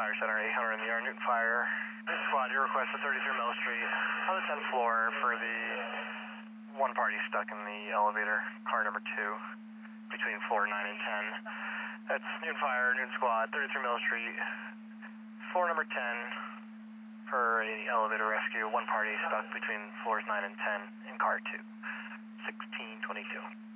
Fire Center 800 in the air, Newton Fire. This squad, your request to 33 Mill Street on the 10th floor for the one party stuck in the elevator, car number 2, between floor 9 and 10. That's Newton Fire, Newton Squad, 33 Mill Street, floor number 10 for a elevator rescue, one party stuck between floors 9 and 10 in car 2, 1622.